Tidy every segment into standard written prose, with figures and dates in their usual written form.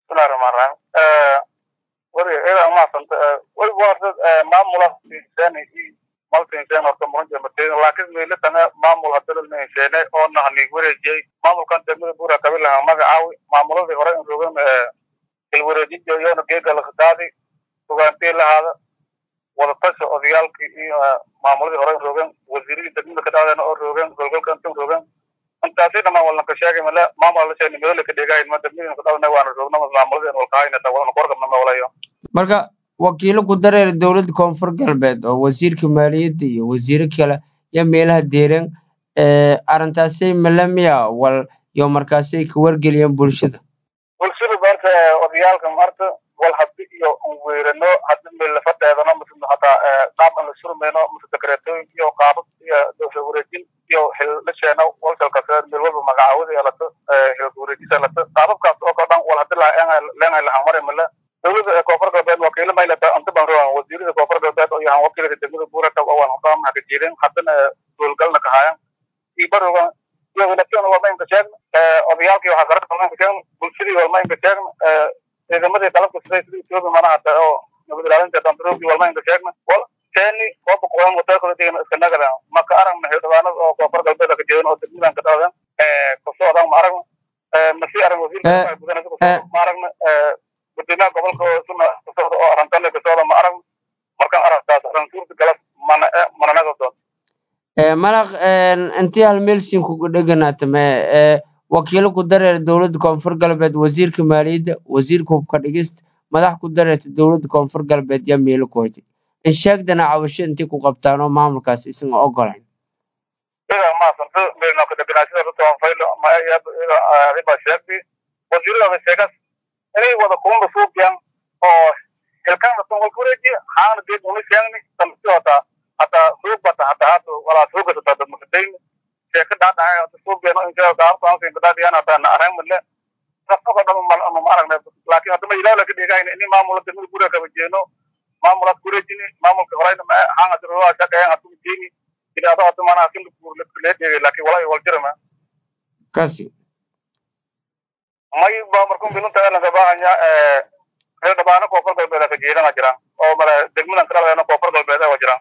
Bismillahir Rahmanir Rahim. Wari ila ma sant way warta maamula insani malta insani horta muhiim matay laakiin meelo tan maamul hadal ma insani oo nahni wareejay maamulkan degmada buura kabila magacaawi maamuladii hore in rogan ilwareejin joogana geega la qadaadi sugaantay lahada wada tasho odayaalkii iyo maamuladii hore in rogan wasiiradii degmada ka dhacdana oo rogan golgolkan tan rogan intaasina ma walna ka sheegay mala maamul la sheegay meel ka dhigay ma degmada ka dhacdana waan rogna maamuladii oo qaayna tawana qorqabna ma walayo marka wakiilo ku dareer dowladda koonfur galbeed oo wasiirka maaliyadda iyo wasiiro kale iyo meelaha deeran arrintaasay malamiya wal iyo markaasay ka wargeliyeen bulshada barta odayaalka marta wal haddi iyo weerano haddi meel fadeedana mid hada qaab la surmeeno mid secretary iyo qaab iyo dowlad wareejin iyo xil la sheeno walka ka meel walba magacaawada iyo la xil wareejin la qaabkaas oo ka dhan wal haddi la amar mala dowladda koonfur galbeed wakiilo ma ilaa inta baan rabaa wasiirada koonfur galbeed oo yahan wakiilada degmada buuraka oo waan qaamna ka jirin haddana dowlgalna ka hayan ibaroga iyo walaashan waa mayn ka sheeg odayaalkii waxa garad badan ka sheeg bulshadii waa mayn ka sheeg ciidamadii qalabka sidii Itoobiya manaha oo nabad ilaalinta dantaroogii waa mayn ka sheeg wal keeni oo boqoran wada kala deegan iska nagada marka aragna xildhibaanada oo koonfur galbeed ka jeedan oo degmadan ka dhawaan ku soo dhan ma aragna masi arag wasiirka gudaha ma aragna guddiga gobolka suna oo arantana ka soo ma arag marka aragtaas aran suurta galab mana naga doon malaq intii hal meel siin kugu dheganaata ma wakiilo ku dareer dowladda koonfur galbeed wasiirka maaliyadda wasiirka hubka dhigista madax ku dareerta dowladda koonfur galbeed yaa meelo ku haytay in sheegdana cabasho intii ku qabtaan oo maamulkaas isaga ogolayn ila ma santo meelna ka dheganaashada runta faylo ma ila riba sheegti wasiirada sheegas inay wada kuumba suuqyan oo halkan tan wal kureeji haan geed uma sheegni tamsiota hata suuqata hata wala suuqata dad mudayn sheeka dhaadhaay suuqyan in jaa daar taan in dadiyana tan arag male qofka dhan ma aragna laakiin hadda ma ilaa la dhigayna in maamulka degmada buura ka wajeeno maamulka kureejini maamulka horayna haan hada ruuxa shaqeeyaan hadu jeeni ila hada mana kin buur la leeyahay laakiin walaa wal jirma kasi may ba markuu bilinta la gabaanya xildhibaano koonfur galbeed ka jeedana jiraan oo mara degmada kala koonfur galbeed oo jiraan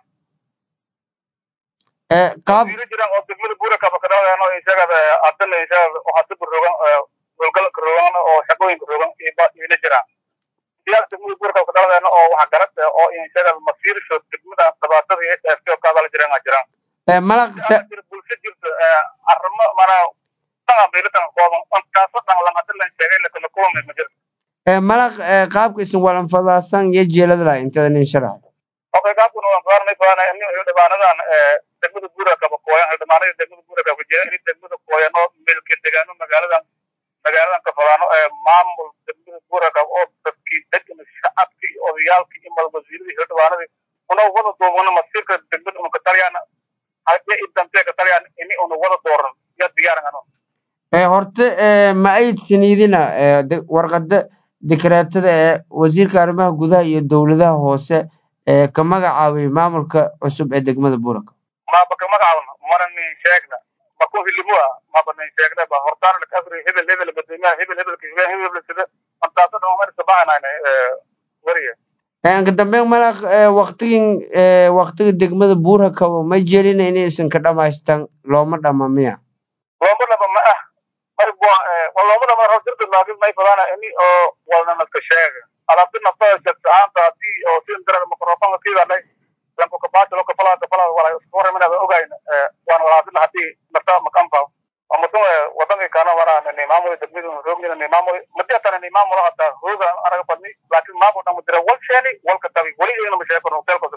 qaab jiraan oo degmada buura ka bakadana oo isaga adana isaga oo hadda burogan golgal karogan oo shaqooyin karogan ila jiraan diyaar degmada buura ka bakadana oo waxa garad oo isaga masiir soo degmada sabaatada ee dadka ka wada jiraan malaq bulshada jirta arrimo mana beelatan qoodan taas oo dhan lama hadlan sheegay la kala kulmay ma jirto malaq qaabka isin walan fadaasan iyo jeelada la inta nin sharax okay qaabkuna waan qaarnay baana in xildhibaanadan degmada buura ka bakooyan xildhibaanada degmada buura ka wajeeyan in degmada kooyan oo meelka deegaano magaaladan ka fadano maamul degmada buura ka oo dadkii degan shacabkii odayaalkii iyo wasiiradii xildhibaanadii una wada doobana masiirka degmada ka taliyana hadii intan ka taliyana in uu wada dooran ya diyaarano horta ma ayd siniidina warqada dekreetada ee wasiirka arrimaha gudaha iyo dowladaha hoose ka magacaabay maamulka cusub ee degmada buuraka ma baka magacaabna marani sheegna bako hilimo ma banan sheegna ba hortaan la kasri hebel badina hebel sida antaasada ma sabaanayna wariye ka dambeyn malaq waqtiga degmada buuraka ma jeelina inay isan ka dhamaystaan looma dhamamiya looma dhamama والله ما راح درت لكن ما يفضلنا إني ولا نتكشف على طول نفتح شتان تاتي أو تين درا الميكروفون كذا علي لما كبات لو كفلا ولا صور من هذا أوجين وأنا ولا أصل هاتي نفتح مكان فاو ومثلا وطني كان ورا أن النظام يتبني رغم أن النظام متى ترى النظام ولا حتى هو أنا قبلني لكن ما بقول مدري ولا شيء ولا كتابي ولا إنه مش هيكون هوتيل